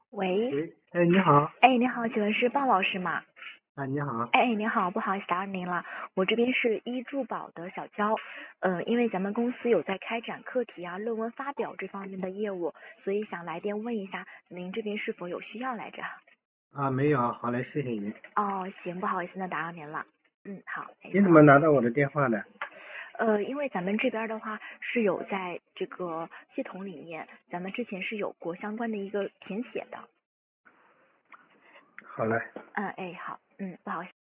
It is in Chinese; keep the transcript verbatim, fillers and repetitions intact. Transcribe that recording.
喂， 喂，哎，你好。 哎，你好，请问是鲍老师吗？ 啊，你好。 哎，你好，不好意思打扰您了，我这边是一珠宝的小娇，嗯，因为咱们公司有在开展课题啊、论文发表这方面的业务，所以想来电问一下，您这边是否有需要来着？ 啊，没有，好嘞，谢谢你。 哦，行，不好意思，那打扰您了。嗯，好，哎， 你怎么不好意思。 拿到我的电话的？ 呃，因为咱们这边的话是有在这个系统里面，咱们之前是有过相关的一个填写的。 好嘞。 嗯，哎，好，嗯，不好意思。